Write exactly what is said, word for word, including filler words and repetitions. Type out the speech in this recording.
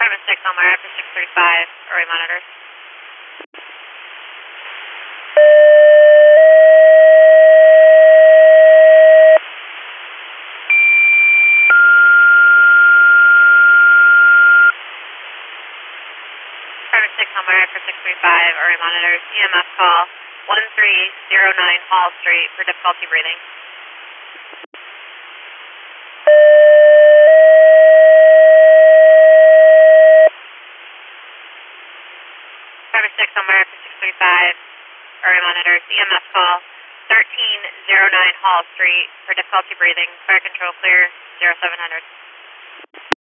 Five six on my after six three five, array monitors. Five six on my after six three five, array monitors. E M S call one three zero nine Hall Street for difficulty breathing. Five six on my after six three five, array monitors. E M S call thirteen zero nine Hall Street for difficulty breathing. Fire control clear, zero seven hundred.